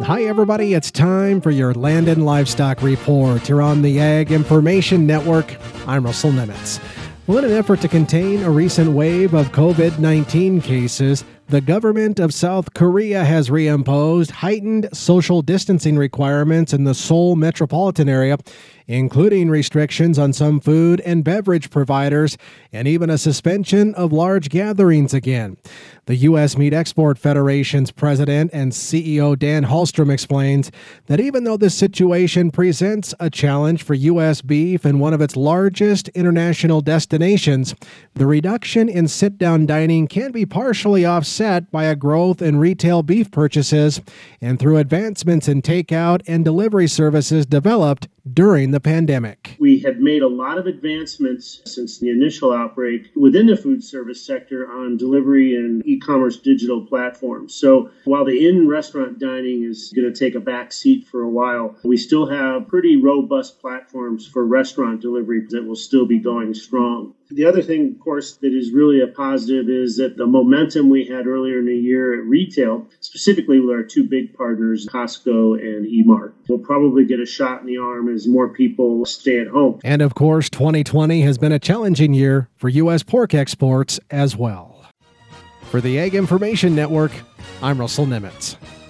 Hi, everybody. It's time for your Land and Livestock Report. You're on the Ag Information Network. I'm Russell Nemitz. Well, in an effort to contain a recent wave of COVID-19 cases, the government of South Korea has reimposed heightened social distancing requirements in the Seoul metropolitan area, including restrictions on some food and beverage providers and even a suspension of large gatherings again. The U.S. Meat Export Federation's president and CEO Dan Hallstrom explains that even though this situation presents a challenge for U.S. beef in one of its largest international destinations, the reduction in sit-down dining can be partially offset by a growth in retail beef purchases and through advancements in takeout and delivery services developed during the pandemic. We have made a lot of advancements since the initial outbreak within the food service sector on delivery and e-commerce digital platforms. So while the in-restaurant dining is going to take a back seat for a while, we still have pretty robust platforms for restaurant delivery that will still be going strong. The other thing, of course, that is really a positive is that the momentum we had earlier in the year at retail, specifically with our two big partners, Costco and E-Mart, will probably get a shot in the arm as more people stay at home. And of course, 2020 has been a challenging year for U.S. pork exports as well. For the Ag Information Network, I'm Russell Nemitz.